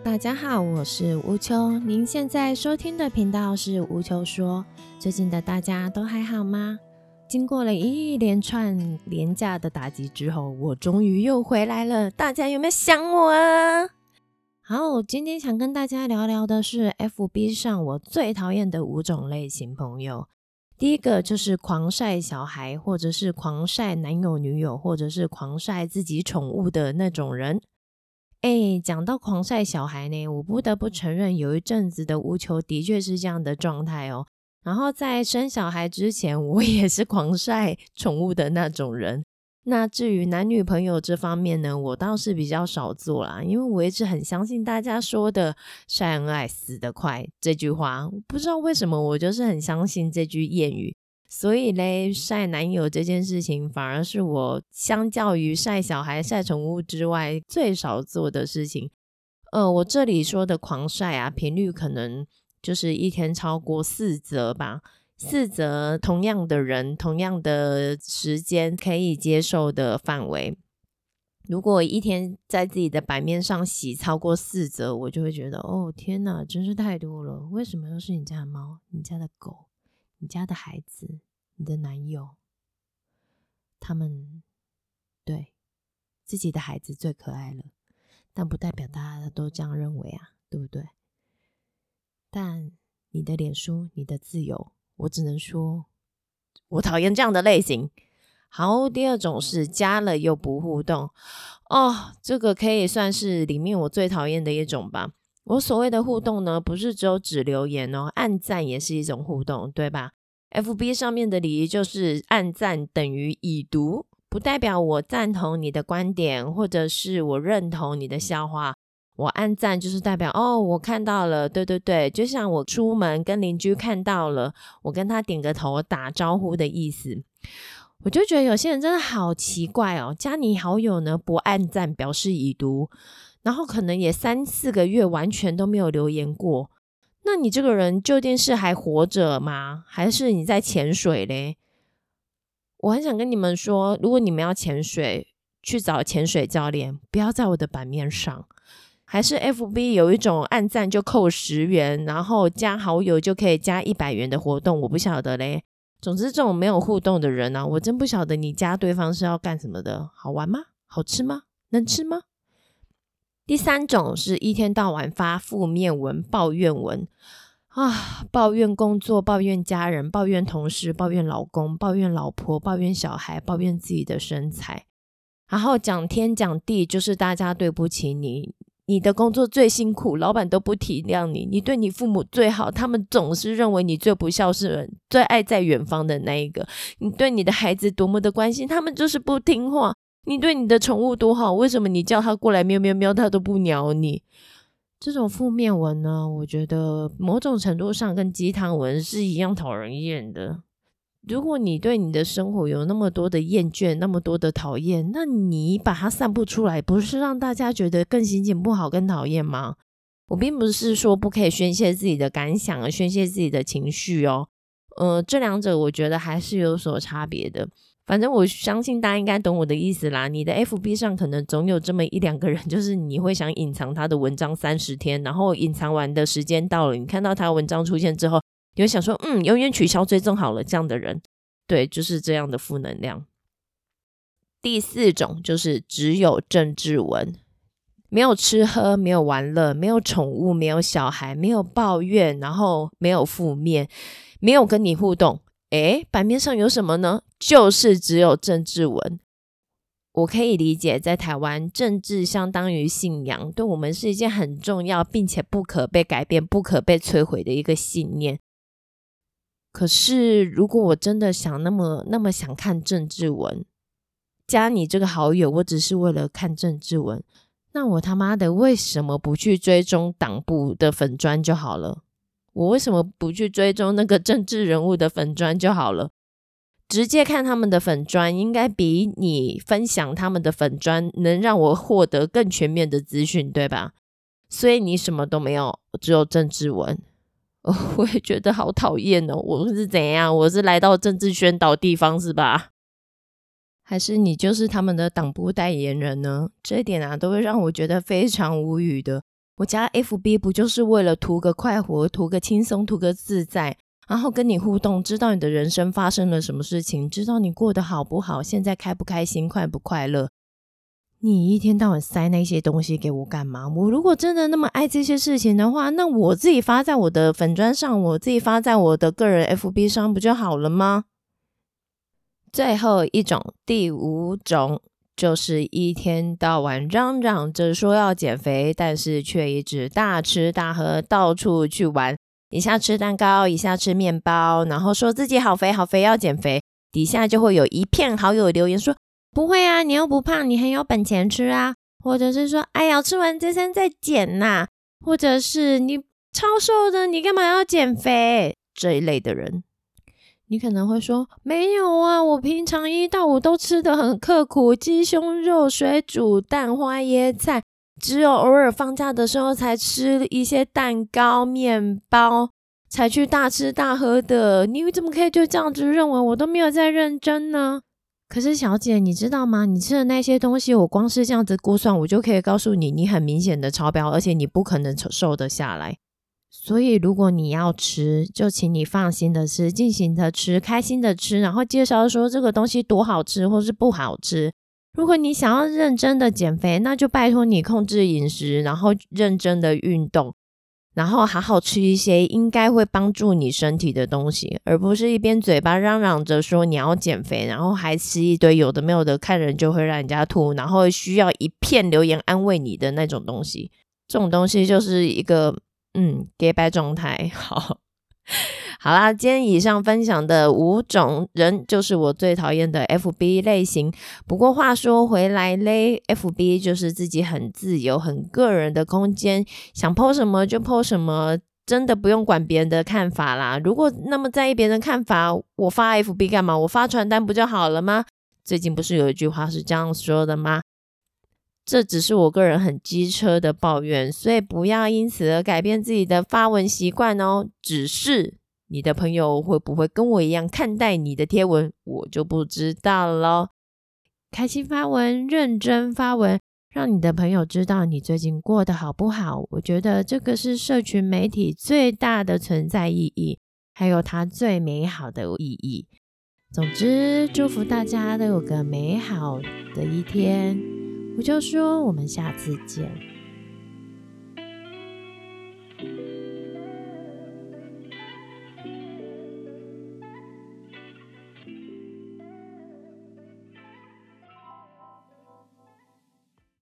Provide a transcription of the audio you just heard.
大家好，我是吴秋，您现在收听的频道是吴秋说。最近的大家都还好吗？经过了一连串连假的打击之后，我终于又回来了，大家有没有想我啊？好，今天想跟大家聊聊的是 FB 上我最讨厌的5种类型朋友。第一个就是狂晒小孩，或者是狂晒男友女友，或者是狂晒自己宠物的那种人。讲到狂晒小孩呢，我不得不承认有一阵子的无球的确是这样的状态哦。然后在生小孩之前，我也是狂晒宠物的那种人。那至于男女朋友这方面呢，我倒是比较少做啦，因为我一直很相信大家说的晒恩爱死得快这句话，不知道为什么我就是很相信这句谚语。所以嘞，晒男友这件事情反而是我相较于晒小孩、晒宠物之外最少做的事情。我这里说的狂晒啊，频率可能就是一天超过4则吧，4则同样的人、同样的时间可以接受的范围。如果一天在自己的版面上洗超过4则，我就会觉得哦天哪，真是太多了。为什么又是你家的猫、你家的狗、你家的孩子、你的男友？他们对自己的孩子最可爱了，但不代表大家都这样认为啊，对不对？但你的脸书、你的自由，我只能说我讨厌这样的类型。好，第二种是加了又不互动哦，这个可以算是里面我最讨厌的一种吧。我所谓的互动呢，不是只有只留言哦，按赞也是一种互动，对吧？FB 上面的礼仪就是按赞等于已读，不代表我赞同你的观点，或者是我认同你的笑话。我按赞就是代表哦，我看到了，对对对，就像我出门跟邻居看到了，我跟他点个头打招呼的意思。我就觉得有些人真的好奇怪哦，加你好友呢不按赞表示已读，然后可能也3-4个月完全都没有留言过。那你这个人究竟是还活着吗？还是你在潜水嘞？我很想跟你们说，如果你们要潜水，去找潜水教练，不要在我的版面上。还是 FB 有一种按赞就扣10元，然后加好友就可以加100元的活动，我不晓得嘞。总之这种没有互动的人啊，我真不晓得你加对方是要干什么的。好玩吗？好吃吗？能吃吗？第3种是一天到晚发负面文、抱怨文啊，抱怨工作、抱怨家人、抱怨同事、抱怨老公、抱怨老婆、抱怨小孩、抱怨自己的身材，然后讲天讲地，就是大家对不起你，你的工作最辛苦，老板都不体谅你，你对你父母最好，他们总是认为你最不孝顺、最爱在远方的那一个，你对你的孩子多么的关心，他们就是不听话，你对你的宠物多好，为什么你叫他过来喵喵喵，他都不鸟你？这种负面文呢，我觉得某种程度上跟鸡汤文是一样讨人厌的。如果你对你的生活有那么多的厌倦，那么多的讨厌，那你把它散布出来，不是让大家觉得更心情不好、更讨厌吗？我并不是说不可以宣泄自己的感想，宣泄自己的情绪哦。这两者我觉得还是有所差别的。反正我相信大家应该懂我的意思啦。你的 FB 上可能总有这么1-2个人，就是你会想隐藏他的文章30天，然后隐藏完的时间到了，你看到他的文章出现之后，你会想说永远取消追踪好了，这样的人，对，就是这样的负能量。第4种就是只有政治文，没有吃喝，没有玩乐，没有宠物，没有小孩，没有抱怨，然后没有负面，没有跟你互动。版面上有什么呢？就是只有政治文。我可以理解，在台湾政治相当于信仰，对我们是一件很重要并且不可被改变、不可被摧毁的一个信念。可是如果我真的想那么想看政治文，加你这个好友我只是为了看政治文，那我他妈的为什么不去追踪党部的粉专就好了？我为什么不去追踪那个政治人物的粉专就好了？直接看他们的粉专应该比你分享他们的粉专能让我获得更全面的资讯，对吧？所以你什么都没有，只有政治文。我也觉得好讨厌哦，我是怎样？我是来到政治宣导地方是吧？还是你就是他们的党部代言人呢？这一点啊都会让我觉得非常无语的。 我加 FB 不就是为了图个快活，图个轻松，图个自在，然后跟你互动，知道你的人生发生了什么事情，知道你过得好不好，现在开不开心，快不快乐。你一天到晚塞那些东西给我干嘛？我如果真的那么爱这些事情的话，那我自己发在我的粉专上，我自己发在我的个人 FB 上不就好了吗？最后一种，第5种，就是一天到晚嚷嚷着说要减肥，但是却一直大吃大喝，到处去玩，一下吃蛋糕，一下吃面包，然后说自己好肥好肥要减肥，底下就会有一片好友留言说，不会啊，你又不胖，你很有本钱吃啊，或者是说，哎呀，吃完这餐再减呐，或者是你超瘦的，你干嘛要减肥？这一类的人，你可能会说，没有啊，我平常1到5都吃得很刻苦，鸡胸肉、水煮蛋、花椰菜，只有偶尔放假的时候才吃一些蛋糕、面包，才去大吃大喝的。你怎么可以就这样子认为我都没有在认真呢？可是小姐，你知道吗？你吃的那些东西，我光是这样子估算，我就可以告诉你，你很明显的超标，而且你不可能瘦得下来。所以如果你要吃，就请你放心的吃，尽情的吃，开心的吃，然后介绍说这个东西多好吃或是不好吃。如果你想要认真的减肥，那就拜托你控制饮食，然后认真的运动，然后好好吃一些应该会帮助你身体的东西，而不是一边嘴巴嚷嚷着说你要减肥，然后还吃一堆有的没有的，看人就会让人家吐，然后需要一片留言安慰你的那种东西。这种东西就是一个给白状态。好啦，今天以上分享的5种人就是我最讨厌的 FB 类型。不过话说回来嘞， FB 就是自己很自由很个人的空间，想 po 什么就 po 什么，真的不用管别人的看法啦。如果那么在意别人的看法，我发 FB 干嘛？我发传单不就好了吗？最近不是有一句话是这样说的吗？这只是我个人很机车的抱怨，所以不要因此而改变自己的发文习惯哦。只是你的朋友会不会跟我一样看待你的贴文，我就不知道咯。开心发文，认真发文，让你的朋友知道你最近过得好不好，我觉得这个是社群媒体最大的存在意义，还有它最美好的意义。总之，祝福大家都有个美好的一天。我就说，我们下次见。